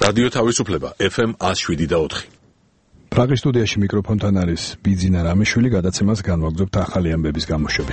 რადიო თავისუფლება FM 107.4. პრაღის სტუდიაში მიკროფონთან არის ბიძინა რამიშვილი, გადაცემას განვაგრძობთ ახალი ამბების გამოშვებით.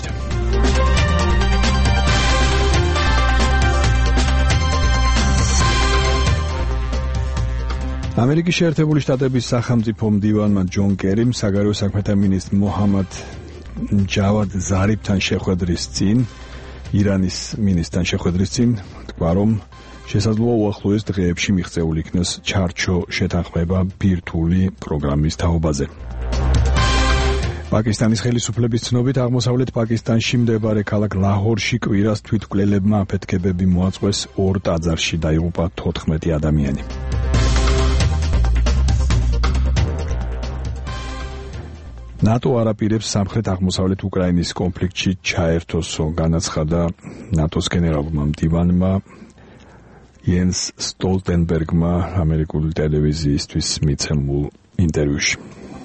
ამერიკის შეერთებული შტატების სახელმწიფო მდივანმა ჯონ კერიმ საგარეო საქმეთა მინისტრ მოჰამად ჯავად ზარიფთან შეხვედრის წინ, ირანის მინისტრთან შეხვედრის წინ თქვა, რომ შესაძლოა უახლოეს დღეებში მიღწეული იქნას ჩარჩო შეთანხმება ბირთვული პროგრამის თაობაზე. პაკისტანის ხელისუფლების ცნობით აღმოსავლეთ პაკისტანში მდებარე ქალაქ ლაჰორში კვირას თვითმკვლელებმა აფეთქებები მოაწყვეს, 2 ტაძარში დაიღუპა 14 ადამიანი. ნატო არაპირებს სამხრეთ-აღმოსავლეთ უკრაინის კონფლიქტში ჩაერთოსო, განაცხადა ნატოს გენერალურმა მდივანმა იენს სტოლტენბერგმა ამერიკული ტელევიზიისთვის მიცემულ ინტერვიუში.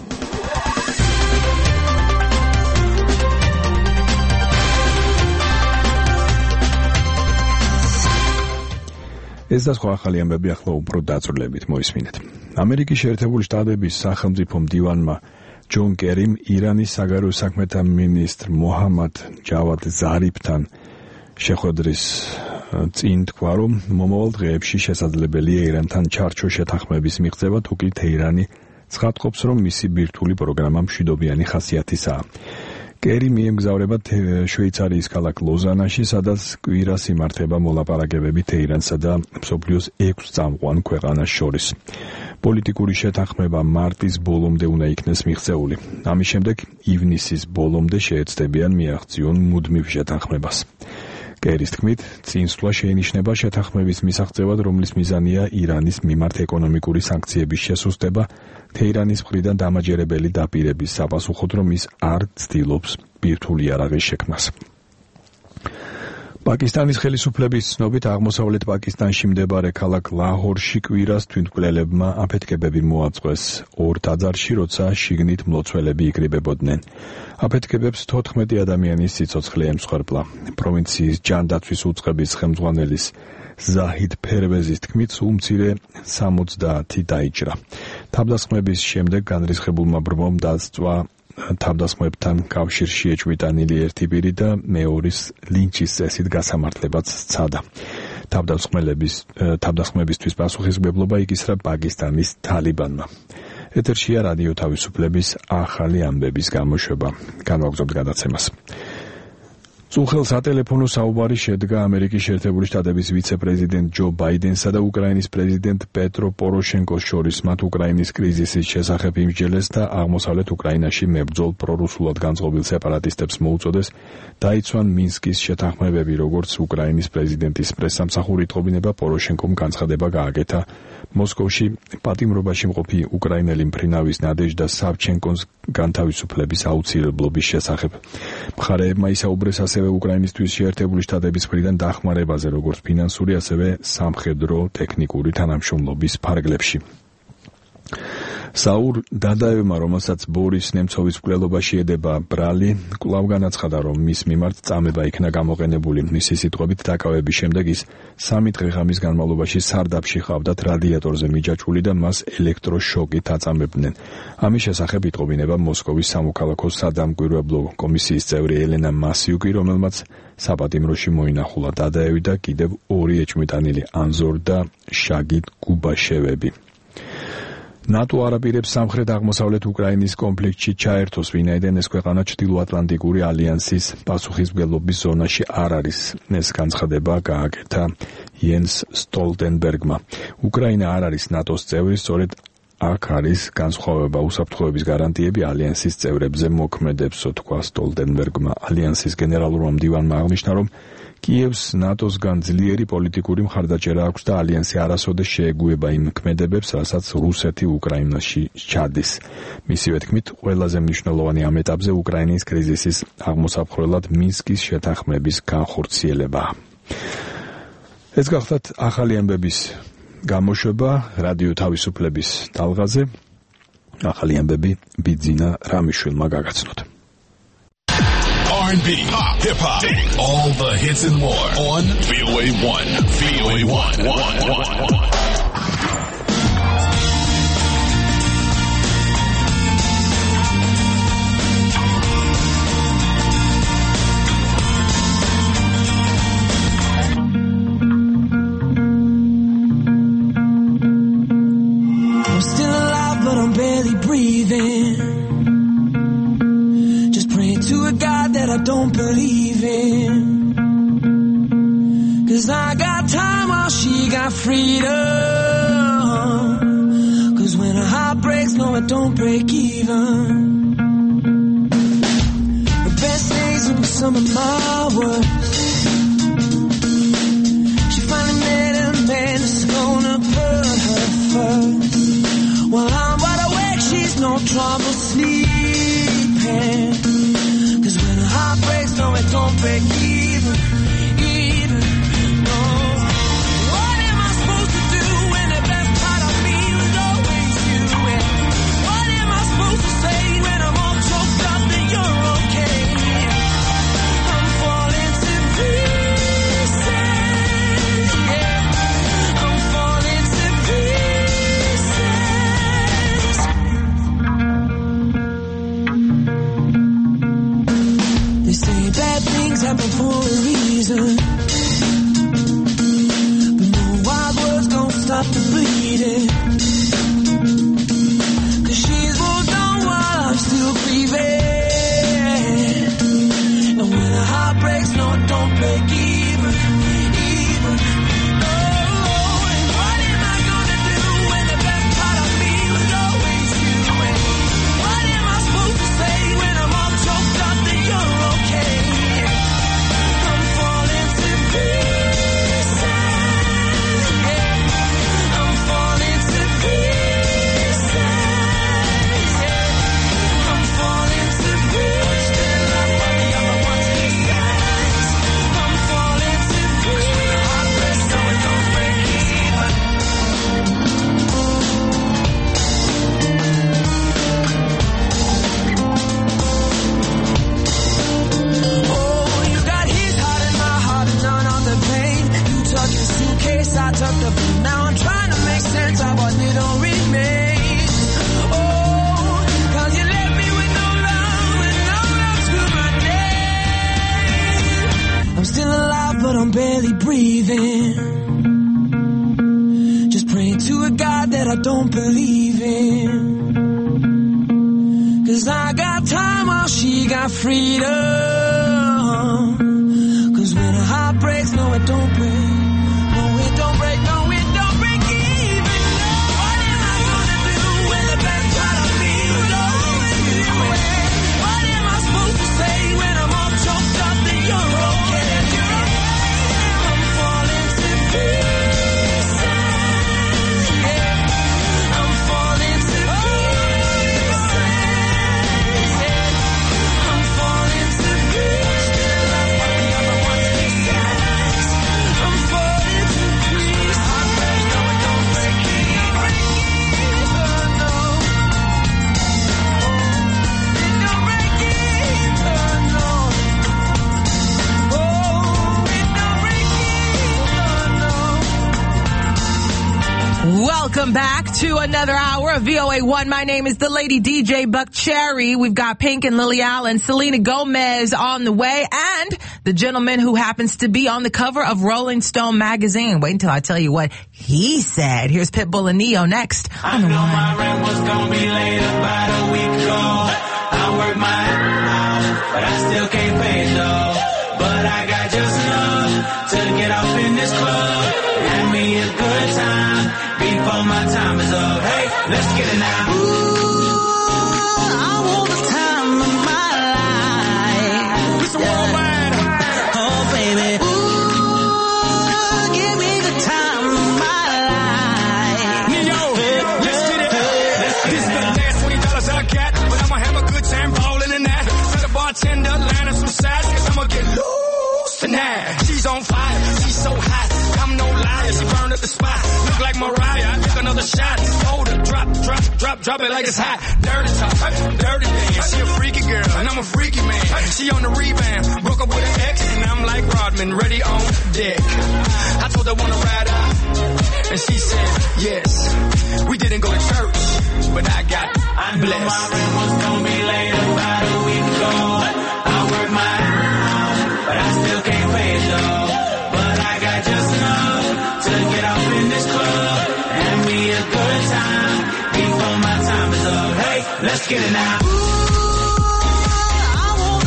ეს და სხვა ახალი ამბები ახლა უფრო დაწვრილებით მოისმინეთ. ამერიკის შეერთებული შტატების სახელმწიფო მდივანმა ჯონ კერიმ ირანის საგარეო საქმეთა მინისტრ მოჰამად ჯავად ზარიფთან შეხვედრის წინ თქვა, რომ მომავალ დღეებში შესაძლებელია ირანთან ჩარჩო შეთანხმების მიღწევა, თუკი თეირანი ცხადყოფს, რომ მისი ბირთვული პროგრამა მშვიდობიანი ხასიათისაა. კერი მიემგზავრება შვეიცარიის ქალაქ ლოზანაში, სადაც კვირას იმართება მოლაპარაკებები თეირანსა და მსოფლიოს 6 წამყვან ქვეყანას შორის. პოლიტიკური შეთანხმება მარტის ბოლომდე უნდა იქნეს მიღწეული. ამის შემდეგ ივნისის ბოლომდე შეეცდებიან მიაღწიონ მუდმივ შეთანხმებას. კერის თქმით, წინსვლა შეინიშნება შეთანხმების მისაღწევად, რომლის მიზანია ირანის მიმართ ეკონომიკური სანქციების შესუსტება, თეირანის მხრიდან დამაჯერებელი დაპირების საპასუხოდ, რომ ის არ ცდილობს ბირთვული იარაღის შექმნას. პაკისტანის ხელისუფლების ცნობით აღმოსავლეთ პაკისტანში მდებარე ქალაქ ლაჰორში კვირას თვითმკვლელებმა აფეთქებები მოაწყვეს 2 ტაძარში, როცა შიგნით მლოცველები იკრიბებოდნენ. აფეთქებებს 14 ადამიანის სიცოცხლე ემსხვერპლა. პროვინციის ჯანდაცვის უწყების ხელმძღვანელის ზაჰიდ ფერვეზის თქმით, სულ მცირე 70 დაიჭრა. თავდასხმების შემდეგ განრისხებულმა ბრმომ დასწვა თავდასხმებთან კავშირში ეჭვმიტანილი ერთი პირი და მეორის ლინჩის წესით გასამართლებაც სცადა. თავდასხმებისთვის პასუხისმგებლობა იკისრა პაკისტანის თალიბანმა. ეთერშია რადიო თავისუფლების ახალი ამბების გამოშვება. განვაგრძობთ გადაცემას. წუხელ სატელეფონო საუბარი შედგა ამერიკის შეერთებული შტატების ვიცე-პრეზიდენტ ჯო ბაიდენსა და უკრაინის პრეზიდენტ პეტრო პოროშენკოს შორის, მათ უკრაინის კრიზისის შესახებ იმსჯელეს და აღმოსავლეთ უკრაინაში მებრძოლ პრორუსულად განწყობილ სეპარატისტებს მოუწოდეს დაიცვან მინსკის შეთანხმებები, როგორც უკრაინის პრეზიდენტის პრესსამსახური იტყობინება, პოროშენკომ განცხადება გააკეთა მოსკოვში პატიმრობაში მყოფი უკრაინელი მფრინავის ნადეჟდა სავჩენკოს განთავისუფლების აუცილებლობის შესახებ. მხარეებმა ისაუბრეს ასევე უკრაინისთვის შეერთებული შტატების მხრიდან დახმარებაზე, როგორც ფინანსური, ასევე სამხედრო ტექნიკური თანამშრომლობის ფარგლებში. საურ დადაევმა, რომელსაც ბორის ნემცოვის მკვლელობაში ედება ბრალი, კვლავ განაცხადა, რომ მის მიმართ წამება იქნა გამოყენებული. მისი სიტყვებით, დაკავების შემდეგ ის 3 დღე-ღამის განმავლობაში სარდაფში ჰყავდათ რადიატორზე მიჯაჭვული და მას ელექტროშოკით აწამებდნენ. ამის შესახებ იტყობინება მოსკოვის სამოქალაქო სადამკვირვებლო კომისიის წევრი ელენა მასიუკი, რომელმაც საპატიმროში მოინახულა დადაევი და კიდევ 2 ეჭვმიტანილი ანზორ და შაგიდ გუბაშევები. ნატო არაპირებს სამხრეთ-აღმოსავლეთ უკრაინის კონფლიქტში ჩაერთოს, ვინაიდან ეს ქვეყანა ჩრდილოატლანტიკური ალიანსის პასუხისმგებლობის ზონაში არ არის. ეს განცხადება გააკეთა იენს სტოლტენბერგმა. უკრაინა არ არის ნატოს წევრი, სწორედ აქ არის განსხვავება. უსაფრთხოების გარანტიები ალიანსის წევრებზე მოქმედებს, თქვა სტოლტენბერგმა. ალიანსის გენერალურმა მდივანმა აღნიშნა, რომ კიევს ნატოსგან ძლიერი პოლიტიკური მხარდაჭერა აქვს და ალიანსი არასოდეს შეეგუება იმ ქმედებებს, რასაც რუსეთი უკრაინაში ჩადის. მისივე თქმით, ყველაზე მნიშვნელოვანი ამ ეტაპზე უკრაინის კრიზისის აღმოსაფხრელად მინსკის შეთანხმების განხორციელებაა. ეს გახლავთ ახალი ამბების გამოშვება რადიო თავისუფლების ტალღაზე. ახალი ამბები ბიძინა რამიშვილმა გაგაცნოთ. R&B, pop, hip-hop, all the hits and more on VOA 1. VOA 1. praying to a God that I don't believe in. 'Cause I got time while she got freedom. 'Cause when a heart breaks, no, it don't break even. The best days will be some of my worst. She finally met a man that's gonna put her first. While I'm wide awake, she's no trouble sleeping. 'Cause when a heart breaks, no, it don't break even. No. What am I supposed to do when the best part of me was always you? And what am I supposed to say when I'm all choked up that you're okay? I'm falling to pieces. Yeah. I'm falling to pieces. They say bad things happen for a reason. Stop the bleeding. 'Cause she's moved on while I'm still grieving. And when a heart breaks, no, it don't break even. No. And what am I gonna do when the best part of me was always you? And what am I supposed to say when I'm all choked up that you're okay? I'm falling to pieces. I tucked up and now I'm trying to make sense of what little remains. Oh, 'cause you left me with no love and no love to my name. I'm still alive but I'm barely breathing. Just praying to a God that I don't believe in. 'Cause I got time while she got freedom. 'Cause when a heart breaks, no, it don't break. Welcome back to another hour of VOA1. My name is the Lady DJ Buck Cherry. We've got Pink and Lily Allen, Selena Gomez on the way, and the gentleman who happens to be on the cover of Rolling Stone magazine. Wait until I tell you what he said. Here's Pitbull and Neo next. I know my rent was gonna be late about a week ago. I worked my ass out, but I still can't pay it though. But I got just enough to get off in this club. Have me a good time before my time is up. Hey, let's get it now. Ooh, I want the time of my life. It's a worldwide. Oh, baby. Ooh, give me the time of my life. Yo, let's get it. This is the last $20 I got, but I'ma have a good time rolling in that. Tell the bartender, line up some sides, 'cause I'ma get loose tonight. She's on fire, she's so hot. I'm no liar, she burned up the spot. Look like Mariah, I took another shot. Hold it, drop it like it's hot. Dirty talk, dirty dance. She a freaky girl, and I'm a freaky man. She on the rebound, broke up with an ex, and I'm like Rodman, ready on deck. I told her wanna ride out, and she said yes. We didn't go to church, but I got blessed. I knew my rent was gonna be late about a week ago. I worked my ass, but I still can't pay it though. But I got just enough to get off in this club and me a good time before my time is up. Hey, let's get it now. Ooh, I want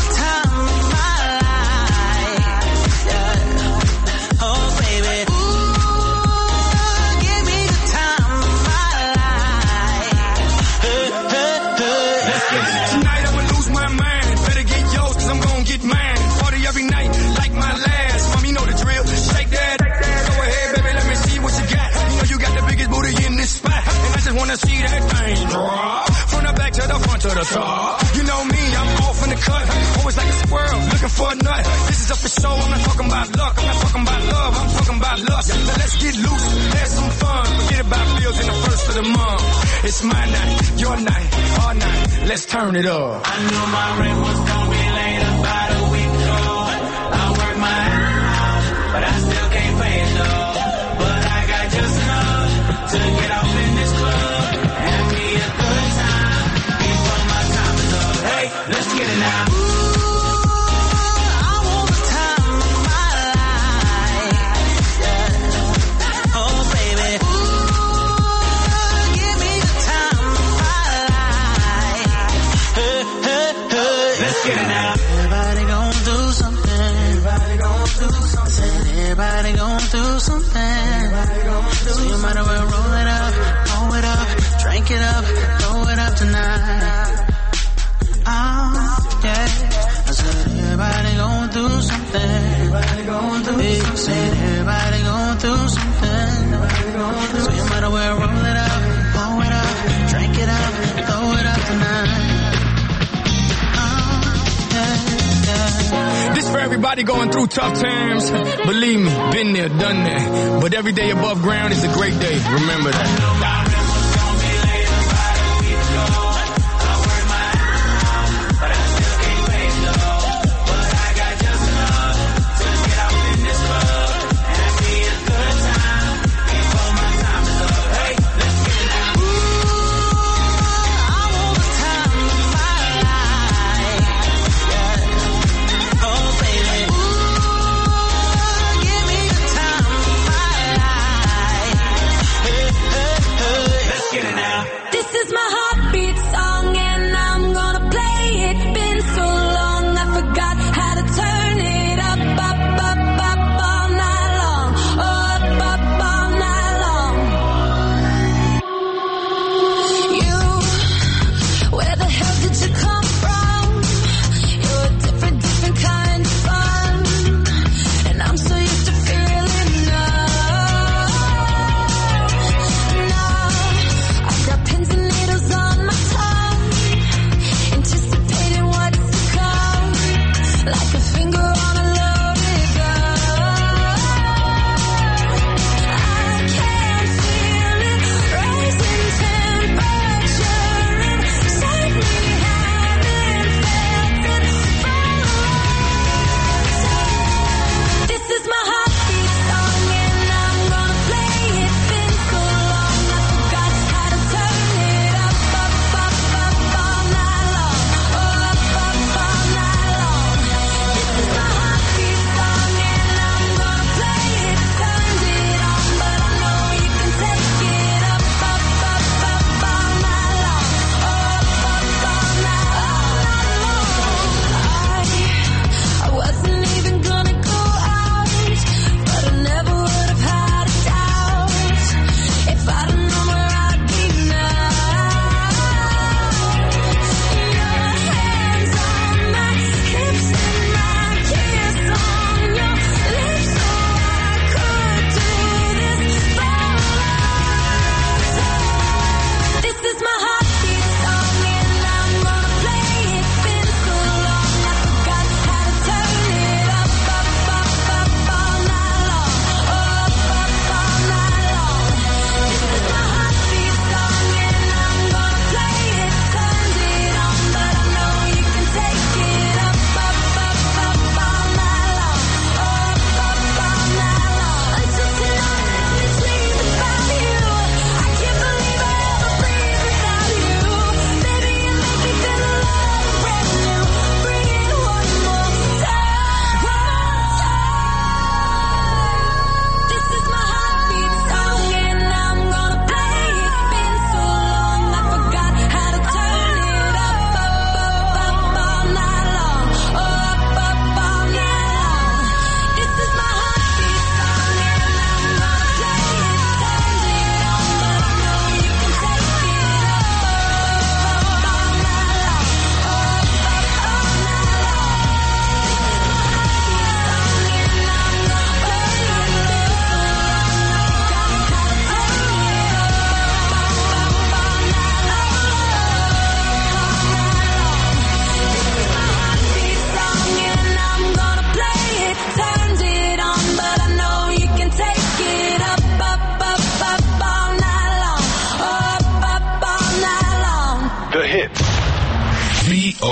Let's get loose, have some fun. Forget about bills in the first of the month. It's my night, your night, our night. Let's turn it up. I knew my rent was gonna be late about a week ago. I work my ass off, but I still can't pay it though. But I got just enough to get off in this club. Have me a good time before my time is up. Hey, let's get it now. Everybody gon' do something. So you might as well roll it up, blow it up, drink it up, throw it up tonight. Oh, yeah. I said everybody gon' do something. Everybody gon' do something. Said everybody gon' do something. So you might as well roll it up, blow it up, drink it up, throw it up tonight. This for everybody going through tough times. Believe me, been there, done that. But every day above ground is a great day. Remember that. Hey,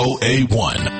VOA1.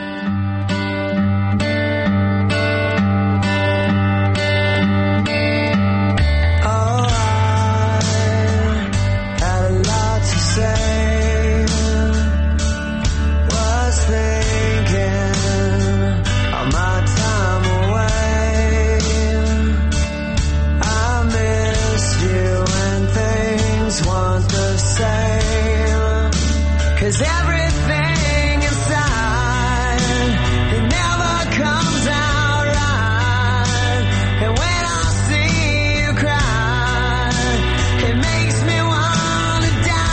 Cause everything inside, it never comes out right. And when I see you cry, it makes me wanna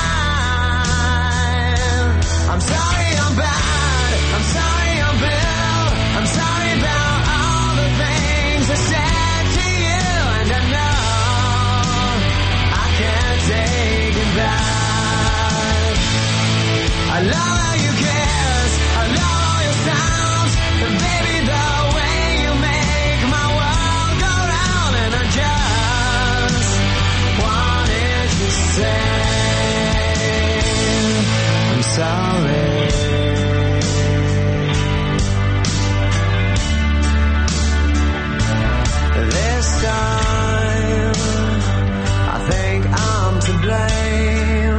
die. I'm sorry I'm bad, I'm sorry I'm Bill, I'm sorry about all the things I said to you. And I know I can't take it back. I love how you kiss, I love all your sounds, and baby the way you make my world go round. And I just wanted to say I'm sorry. This time I think I'm to blame.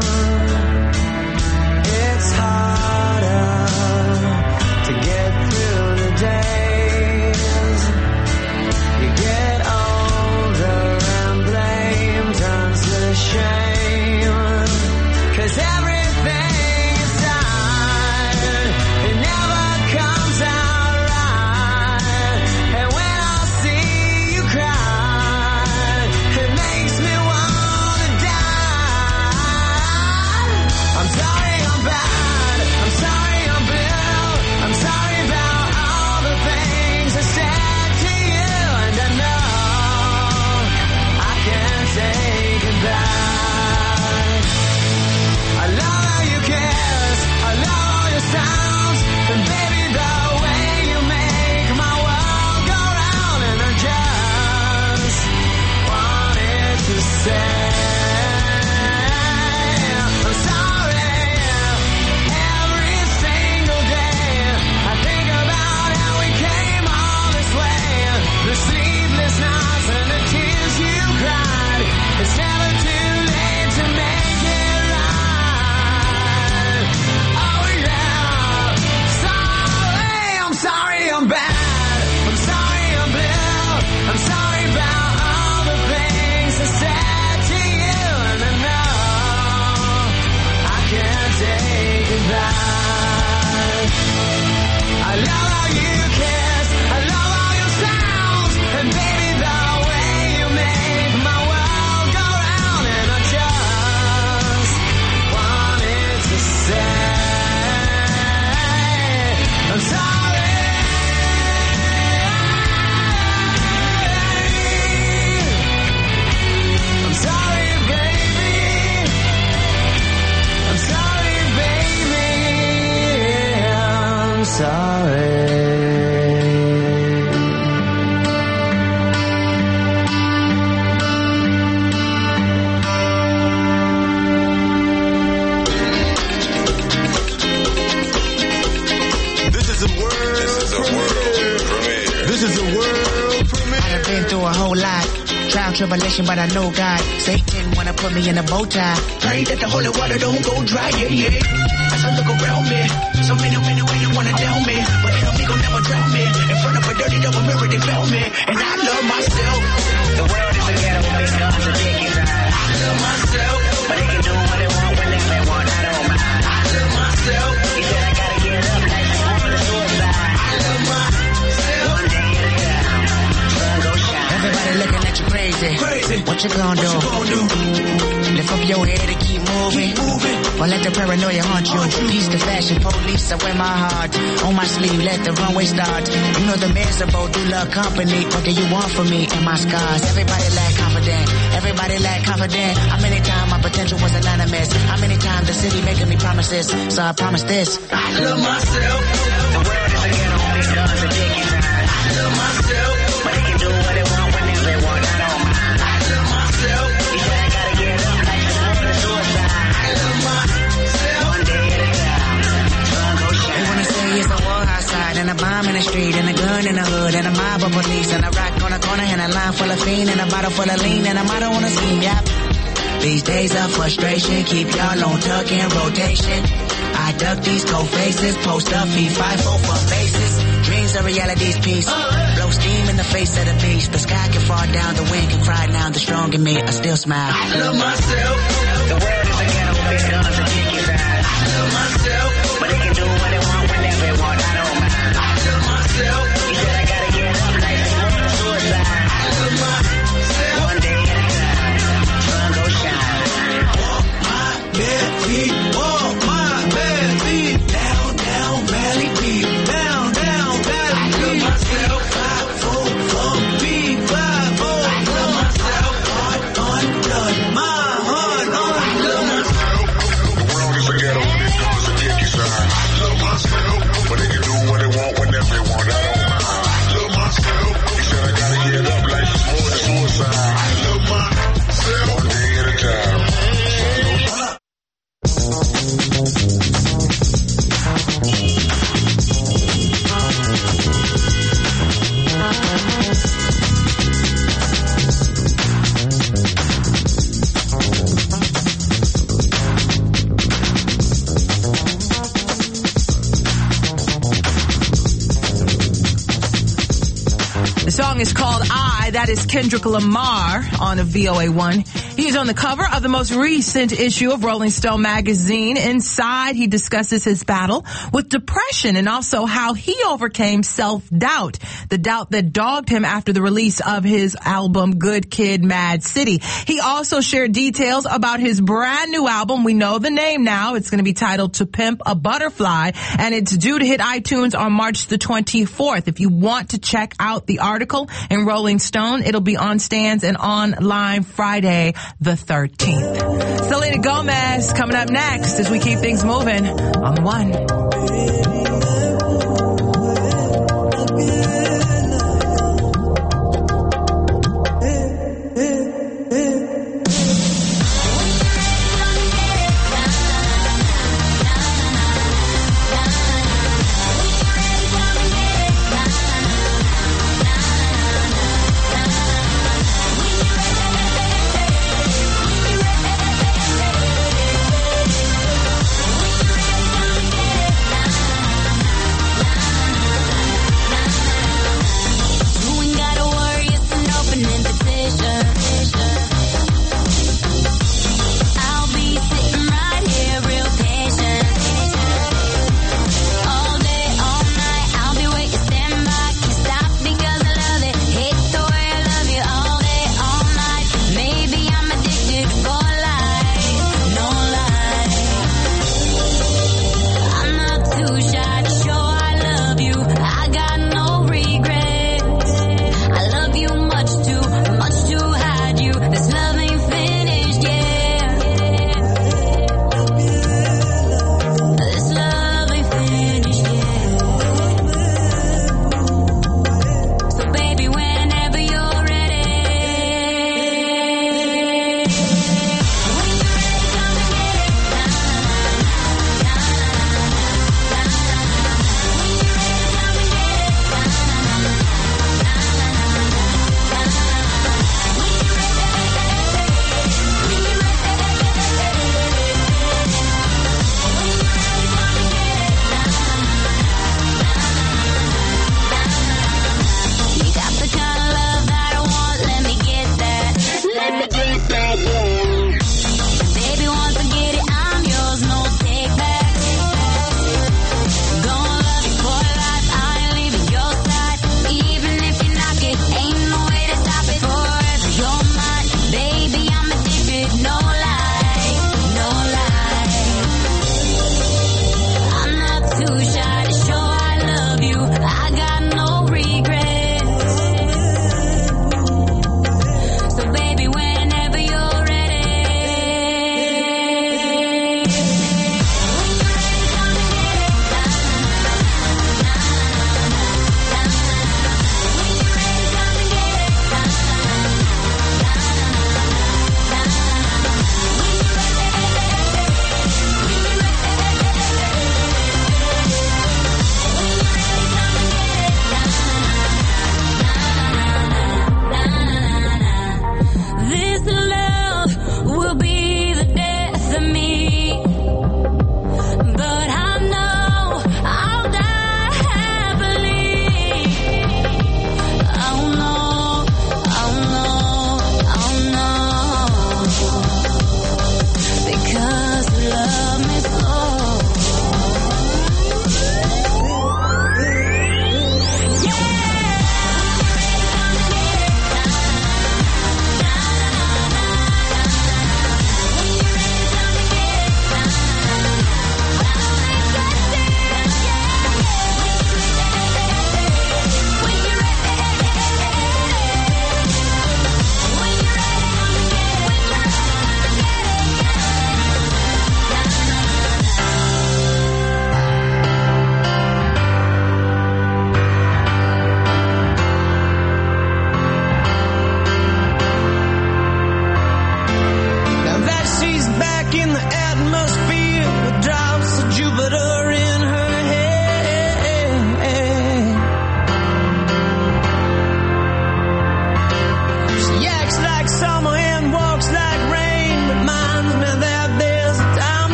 It's harder to get through the days. You get older and blame turns to shame. 'Cause everything inside, it never comes out right. And when I see you cry, it makes me wanna die. I'm sorry I'm bad, I'm sorry I'm Bill, I'm sorry about all the things I said to you. And I know I can't take it back. I love how you kiss, I love all your sounds, and baby the way you make my world go round. And I just wanted to say I'm sorry. Every single day I think about how we came all this way. The sleepless nights and the tears you cried. It's never too late to make it right. Oh yeah. Sorry, I'm sorry I'm bad. I'm sorry I'm Bill. I'm sorry about all the things I said to you. And I know I can't take it back. I love how you kiss, I love all your sounds, and baby the way you make my world go round. And I just wanted to say I'm sorry. I'm sorry, baby. I'm sorry, baby. I'm sorry. This is a world premiere. This is a world premiere. I've been through a whole lot. Trial, tribulation, but I know God. Satan wanna put me in a bow tie. Pray that the holy water don't go dry, yeah, yeah. As I look around me, so many ways you wanna down me. But the enemy gon' never drown me. In front of a dirty double mirror, they found me. And I love myself. The world is a ghetto, big guns and big inside. I love myself. But they can do what they want whenever they want, I don't mind. I love myself. He said I gotta get up, like the world is suicide. I love myself. One day at a time, sun go shine. Everybody looking at you crazy. What you gonna do? Lift up your head and keep moving. Or let the paranoia haunt you. Peace the fashion police, I wear my heart on my sleeve, let the runway start. You know the miserable do love company. What do you want from me and my scars? Everybody lack confident. Everybody lack confident. How many times my potential was anonymous? How many times the city making me promises? So I promise this. I love myself. The world is a ghetto, big guns and big inside. I love myself. But they can do what they want whenever they want, I don't mind. I love myself. He said I gotta get up, like the world is suicide. I love myself. One day at a time, sun go shine. They wanna say bomb in the street and a gun in the hood and a mob of police and a rock on the corner and a line full of fiend and a bottle full of lean and a motto on a scheme, yep. These days of frustration keep y'all on tuck in rotation. I duck these cold faces, post up, feed 5-4 for faces. Dreams are reality's piece. Blow steam in the face of the beast. The sky can fall down, the wind can cry now. The strong in me, I still smile. I love myself. The world is a ghetto with big guns and kick size. I love myself. But they can do what they want whenever they want. I don't mind. I love myself. You said I gotta get up, life is more than suicide. I love myself. One day at a time, sun go shine. Walk my bare feet, walk my bare feet. Down, down, valley beat. Down, down, valley beat. I love myself. 5-4 for me, 5-4. I love myself. Heart undone, my heart undone. I love myself. The world is a ghetto with big guns and kick sign. I love myself. But they can do what they want whenever they want. I don't mind. I love myself. He said I gotta get up, life is more than suicide. I love myself. One day at a time. The song is called I. That is Kendrick Lamar on a VOA1. He is on the cover of the most recent issue of Rolling Stone magazine. Inside, he discusses his battle with depression and also how he overcame self-doubt, the doubt that dogged him after the release of his album Good Kid, Mad City. He also shared details about his brand new album. We know the name now. It's going to be titled To Pimp a Butterfly, and it's due to hit iTunes on March the 24th. If you want to check out the article in Rolling Stone, it'll be on stands and online Friday the 13th. Selena Gomez coming up next as we keep things moving on the one.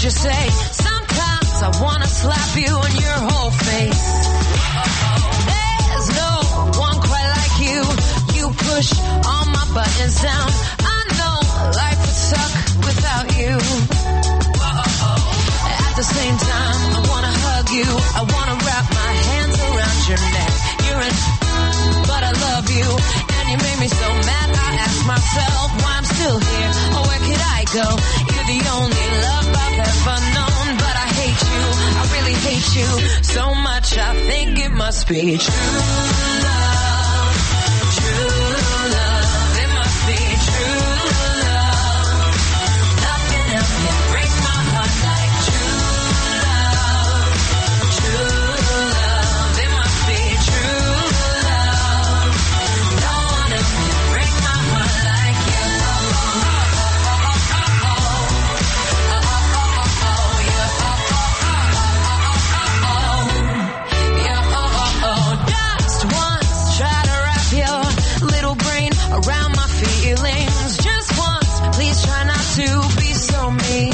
you say? Sometimes I wanna slap you in your whole face. There's no one quite like you. You push all my buttons down. I know life would suck without you. At the same time, I wanna hug you. I wanna wrap my hands around your neck. You're in, but I love you. And you made me so mad, I ask myself why I'm still here. Or where could I go? You're the only love I've ever known. But I hate you, I really hate you so much, I think it must be true love. True love, it must be true love. Nothing else can break my heart like true love. True love, it must be true love. No one else can break my heart like you. Just once, try to wrap your little brain around my feelings. Just once, please try not to be so mean.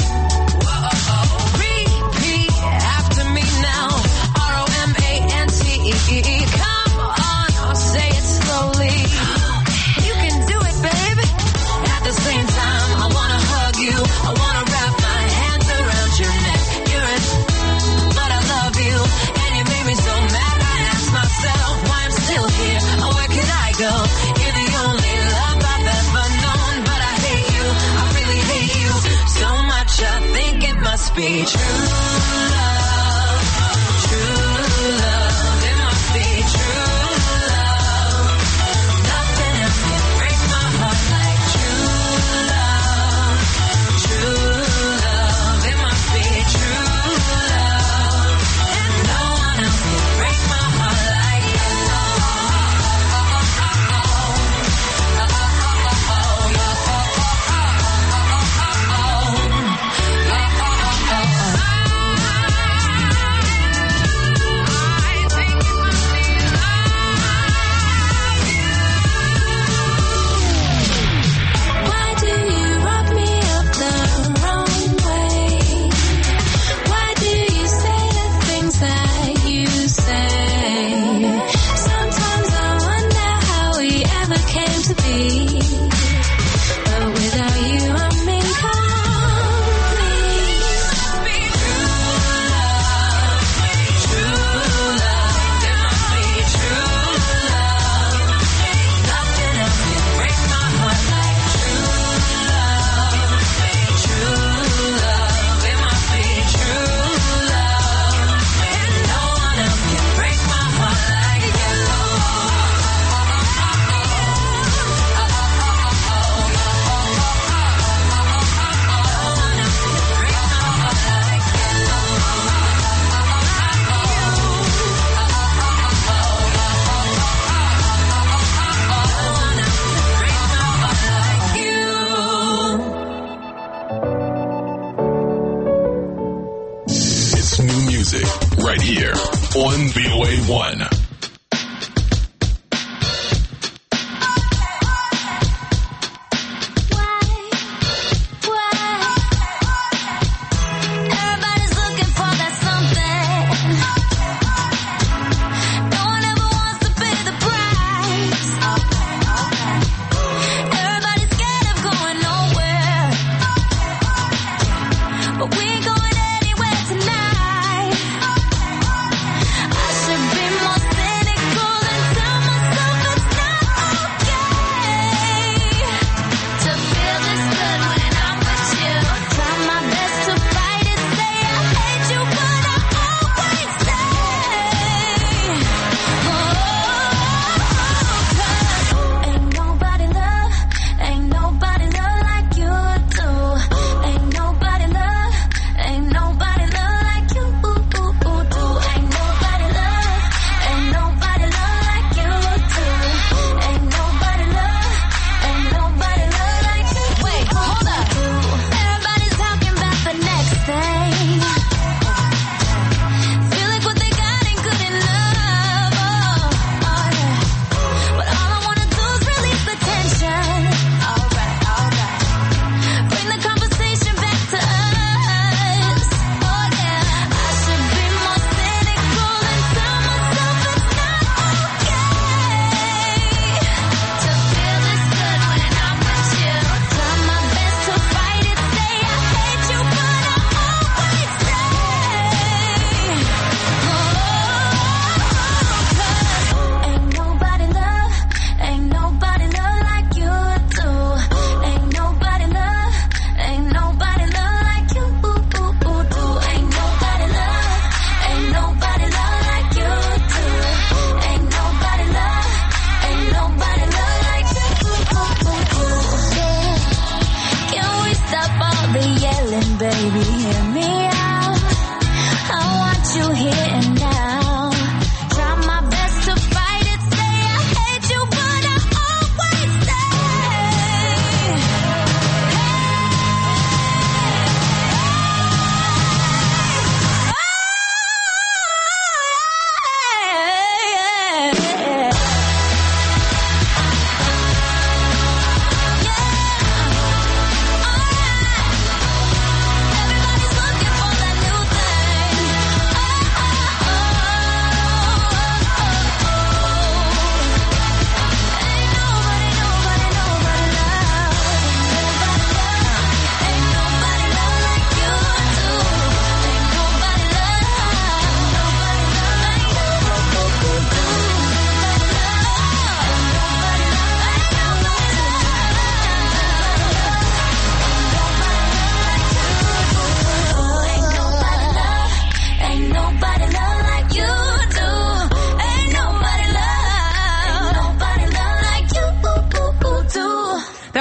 Repeat after me now. ROMANTE. Come on, I'll say it slowly. You can do it, baby. At the same time, I wanna hug you. I wanna wrap my hands around your neck. You're in, but I love you. And you made me so mad, I ask myself why I'm still here. Or where could I go? You're the only love I've ever known. But I hate you, I really hate you so much, I think it must be true love. True love, it must be true love. Nothing else can break my heart like true love. True love, it must be true love. And no one else can break my heart like you. Why do you rub me up the wrong way? Why do you say the things that you say? Sometimes I wonder how we ever came to be. But without you, I'm incomplete. True love, it must be true love. Nothing else can break my heart like true love. True love, it must be true love. And no one else can break my heart like you. It's new music right here on VOA1. Everybody's looking for that something. No one ever wants to pay the price. Everybody's scared of going nowhere, but we ain't going anywhere tonight. I should be more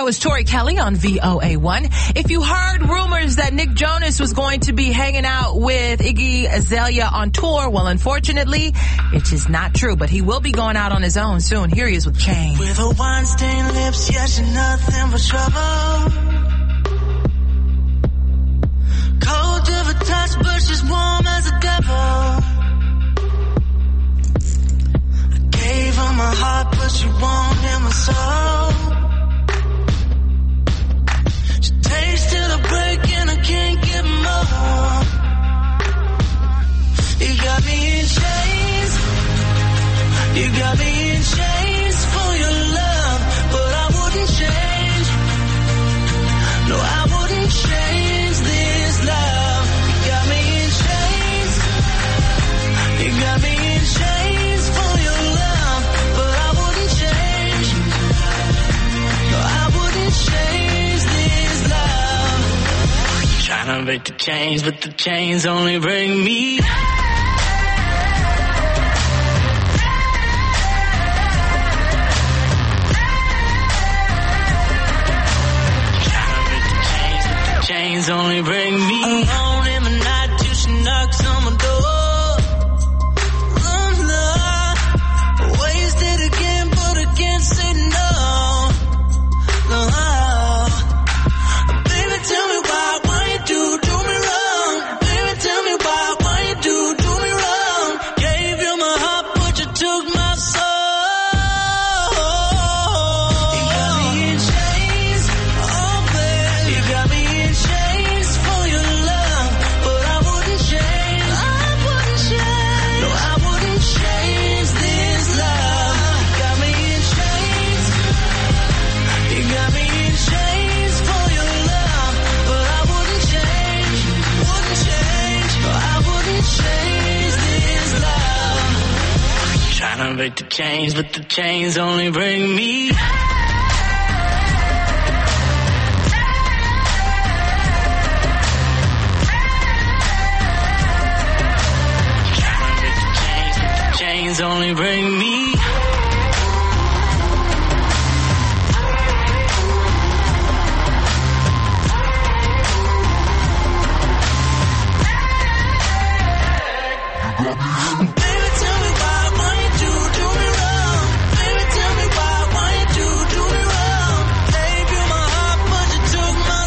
That was Tori Kelly on VOA1. If you heard rumors that Nick Jonas was going to be hanging out with Iggy Azalea on tour, well, unfortunately, it is not true, but he will be going out on his own soon. Here he is with Chain. With her wine-stained lips, yeah, she's nothing but trouble. Cold to the touch, but she's warm as a devil. I gave her my heart, but she won't hear my soul. She takes till the break and I can't get more. You got me in chains. You got me in chains for your love, but I wouldn't change. No, I wouldn't change this love. You got me in chains. You got me in chains for your love, but I wouldn't change. No, I wouldn't change this love. Trying to break the chains, but the chains only bring me. Chains only bring me alone in the night till she knocks on my door. Oh no, wasted again, but I can't say no. No, baby, tell me why you do me wrong? Baby, tell me why you do me wrong? Gave you my heart, but you took my soul. You got me in chains, oh baby, you got me in chains for your love, but I wouldn't change. I wouldn't change. No, I wouldn't change this love. You got me in chains. You got me in chains for your love, but I wouldn't change. Wouldn't change. No, I wouldn't change this love. Trying to break the chains, but the chains only bring me. Chains only bring me. Baby, tell me why you do me wrong? Baby, tell me why you do me wrong? Gave you my heart, but you took my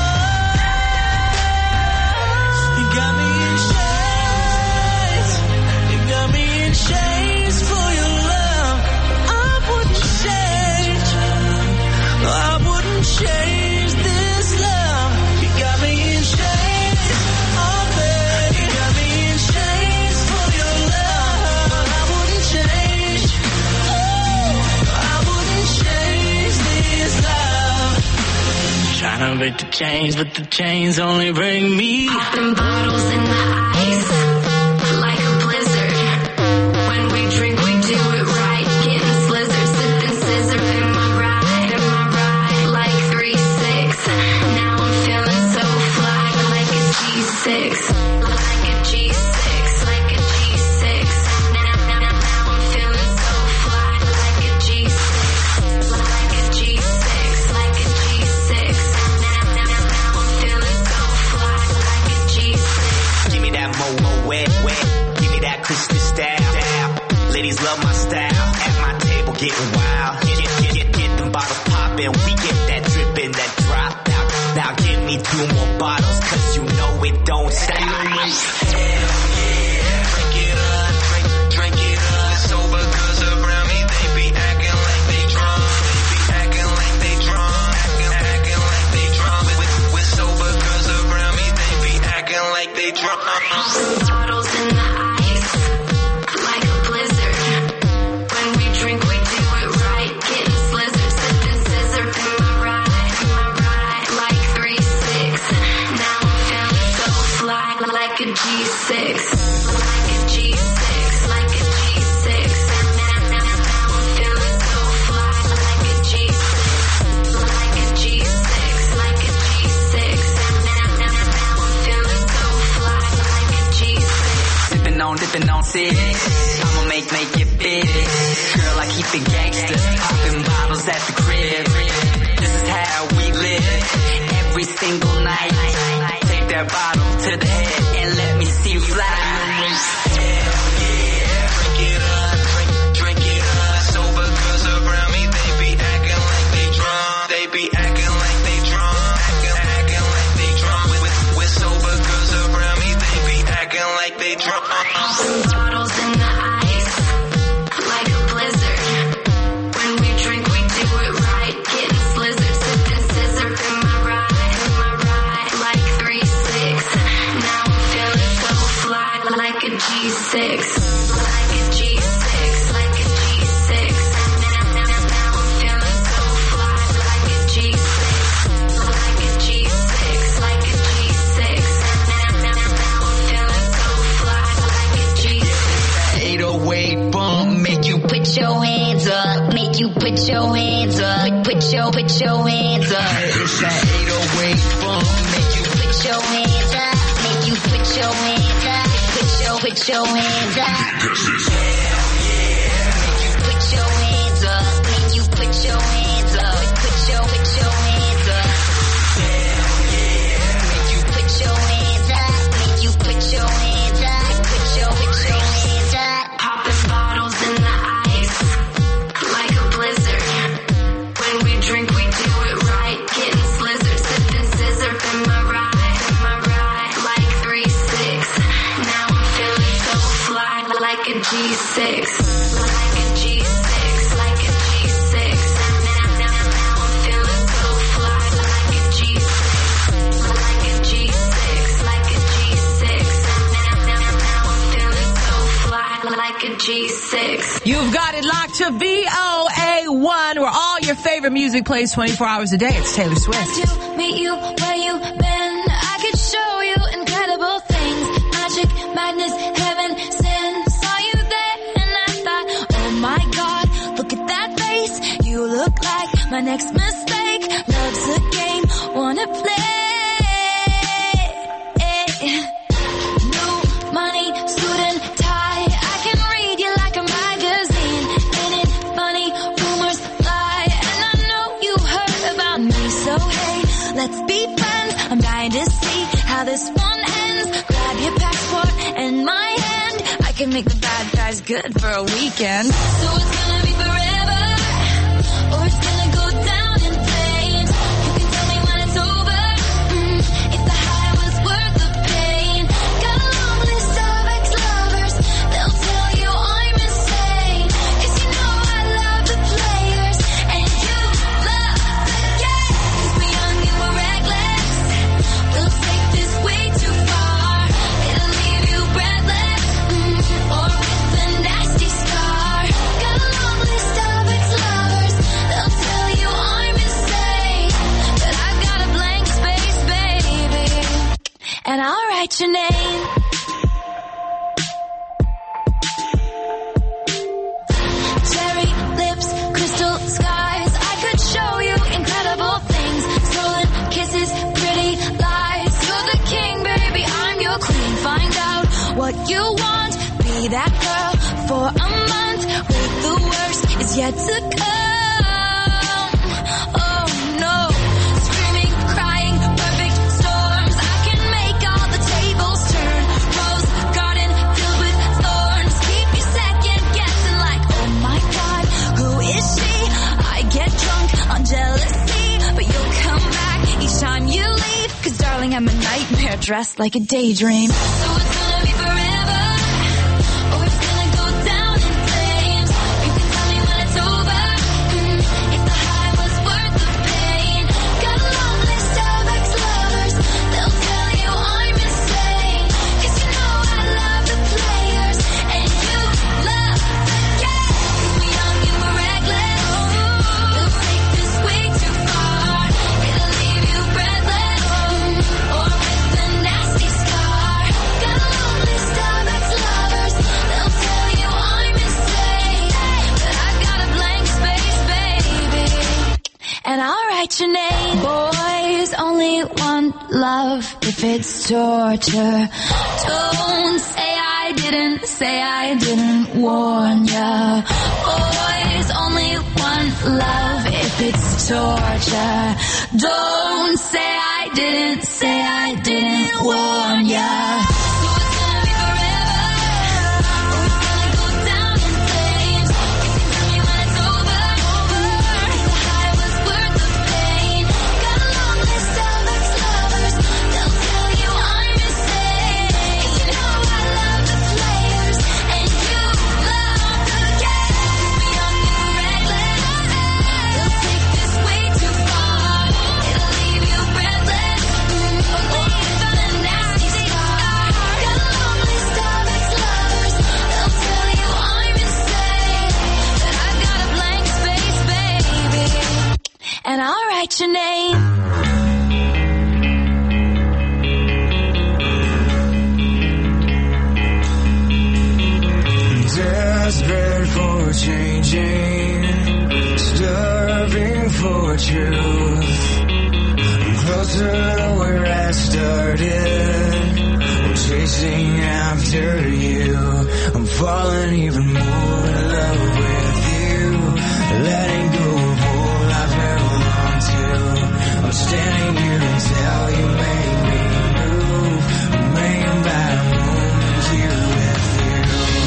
soul. You got me in chains. You got me in chains for your love. I wouldn't change. No, I wouldn't change this love. You got me in chains. Oh, baby. You got me in chains for your love. I wouldn't change. Oh, I wouldn't change this love. Trying to break the chains, but the chains only bring me. Popping bottles in the ice, like a blizzard. When we drink, we do it right. Getting slizzard, sipping scissor in my ride, like 3-6. Now I'm feeling so fly, like a G6, like a G6, like a G6. Now I'm feeling so fly, like a G6, like a G6, like a G6. Now I'm feeling so fly, like a G6. Give me that mo wet. Give me that Christmas style. Ladies love my style. At my table getting wild. Get them bottles poppin'. We get that drippin', that drop out. Now give me 2 more bottles, cause you know it don't stop. Hell yeah. Drink it up. Drink it up. Sober girls around me, they be acting like they drunk. Acting like they drunk. Acting like they drunk. With sober girls around me, they be acting like they drunk. Bottles in the ice, like a blizzard. When we drink, we do it right. Getting slizzard, sipping scissor in my ride, like 3-6. Now I'm feeling so fly, like a G6, like a G6, like a G6. Now I'm feeling so fly, like a G6, like a G6, like a G6. Now I'm feeling so fly, like a G6. Dipping on 6. I'ma make it big. Girl, I keep it gangsta. Popping bottles at the crib. This is how to the head and let me see you fly. Drink it up. Sober girls around me, they be acting like they drunk. They be acting like they drunk. Acting like they drunk. With sober girls around me, they be acting like they drunk. Bottles in the ice, like a blizzard. When we drink, we do it right. Getting slizzard, sipping scissor in my ride, like 3-6. Now I'm feeling so fly, like a G6, like a G6, like a G6. Now I'm feeling so fly, like a G6, like a G6, like a G6. Now I'm feeling so fly, like a G6. 808 bump, make you put your hands up, make you put your hands up, put your hands up. It's that 808 bump, make you put your hands up, make you put your hands up, put your hands up. Make you put your hands up, make you put your hands up, put your hands up. Make you put your hands up, make you put your hands up, put your hands up. Popping bottles in the ice, like a blizzard. When we drink, we do it right. Getting slizzard, sipping scissor in my ride, like 3-6. Now I'm feeling so fly, like a G6, like a G6, like a G6. Now I'm feeling so fly, like a G6, like a G6, like a G6. Now I'm feeling so fly, like a G6. You've got it locked to VOA1, where all your favorite music plays 24 hours a day. It's Taylor Swift. To meet you where you've been, I could show you incredible things. Magic, madness, heaven, sin. Saw you there and I thought, oh my God, look at that face. You look like my next mistake. Love's a game, wanna play. New money, suit and tie. I can read you like a magazine. Ain't it funny? Rumors lie, and I know you heard about me. So hey, let's be friends. I'm dying to see how this one ends. Grab your passport and my hand. I can make the bad guys good for a weekend. So it's gonna be forever, or it's gonna go down in flames. You can tell me when it's over, if the high was worth the pain. Got a long list of ex-lovers, they'll tell you I'm insane. 'Cause you know I love the players, and you love the game. 'Cause we're young and we're reckless, we'll take this way too far. It'll leave you breathless, or with a nasty scar. Got a long list of ex-lovers, they'll tell you I'm insane. But I've got a blank space, baby, and I'll write your name. Cherry lips, crystal skies. I could show you incredible things. Stolen kisses, pretty lies. You're the king, baby, I'm your queen. Find out what you want. Be that girl for a month. Wait, the worst is yet to come. Oh no. Screaming, crying, perfect storms. I can make all the tables turn. Rose garden filled with thorns. Keep you second guessing like, oh my God, who is she? I get drunk on jealousy, but you'll come back each time you leave. 'Cause darling, I'm a nightmare dressed like a daydream. So it's gonna be forever, or it's gonna go down in flames. You can tell me when it's over, if the high was worth the pain. Got a long list of ex-lovers, they'll tell you I'm insane. 'Cause you know I love the players, and you love the game. 'Cause we're young and we're reckless, we'll take this way too far. It'll leave you breathless, or with a nasty scar. Got a long list of ex-lovers, they'll tell you I'm insane. But I've got a blank space, baby, and I'll write your name. Boys only want love if it's torture. Don't say I didn't warn ya. Boys only want love if it's torture. Don't say I didn't warn ya. And I'll write your name. Desperate for changing, starving for truth. I'm closer to where I started. I'm chasing after you. I'm falling even more in love with you. Letting go of all I've held on to. I'm standing here until you make me move. I'm laying by a moment here with you.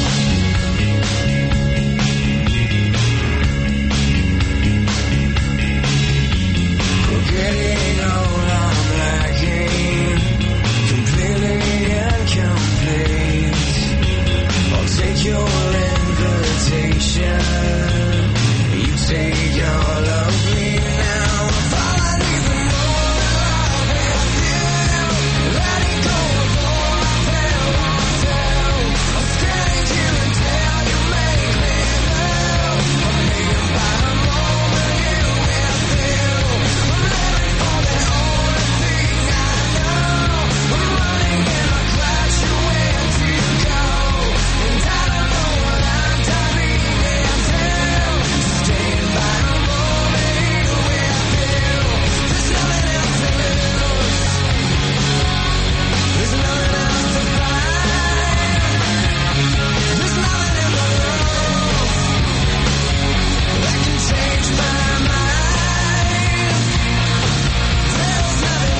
Forgetting all I'm lacking, completely incomplete. I'll take your invitation. You take all of me now. I'm falling even more in love with you. Letting go of all I've held on to. I'm standing here until you make me move. I'm laying by a moment here with you. I'm living for the only thing I know. I'm running in a crash, you where to go. And I don't know what I'm dying until. Staying by a moment here with you. There's nothing else to lose. There's nothing else to find. There's nothing in the world that can change my mind. There's nothing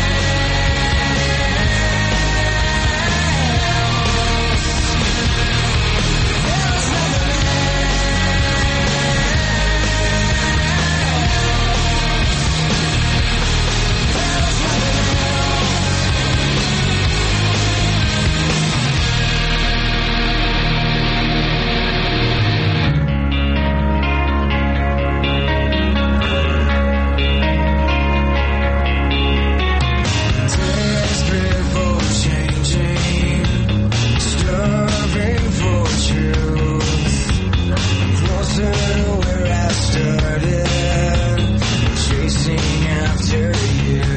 desperate for changing, starving for truth. Closer to where I started, chasing after you.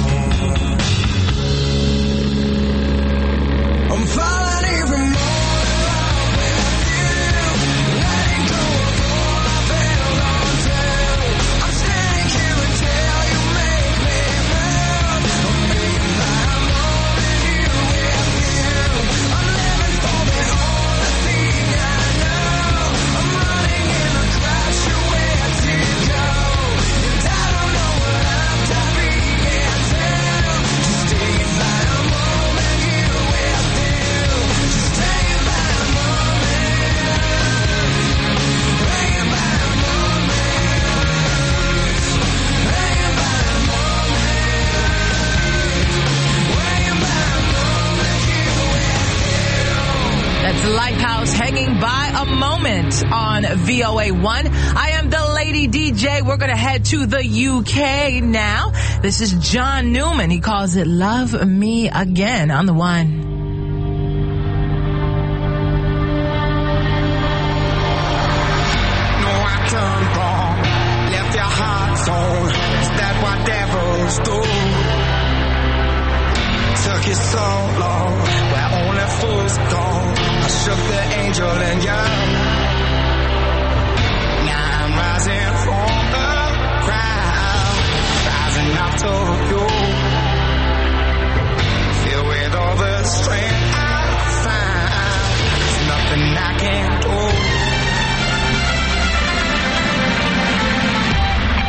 I'm falling even more in love with you. Letting go of all I've held on to. I'm standing here until you make me move. I'm laying by a moment here with you. I'm living for the only thing I know. I'm running in a crash, you where to go. And I don't know what I'm dying until. Just staying by a moment here with you. Just staying by a moment. Laying by a moment. Laying by a moment. Laying by a moment here with you. That's Lighthouse hanging by a moment on VOA1. I am the Lady DJ. We're going to head to the UK now. This is John Newman. He calls it Love Me Again on the one. No, I turned wrong, left your heart torn. Is that what devils do? Took you so long, where only fools go. I shook the angel in you. Now I'm rising from the crowd, rising up to you. Filled with all the strength I find, there's nothing I can't do.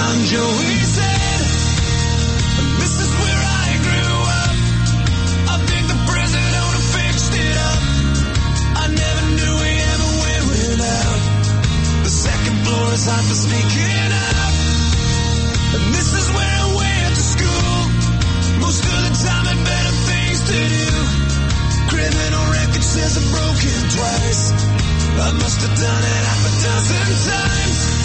I'm Joey said, and this is where I grew up. I think the president owner fixed it up. I never knew we ever went without. The second floor is hot for sneaking up. And this is where I went to school. Most of the time had better things to do. Criminal record says I'm broken twice. I must have done it half a dozen times.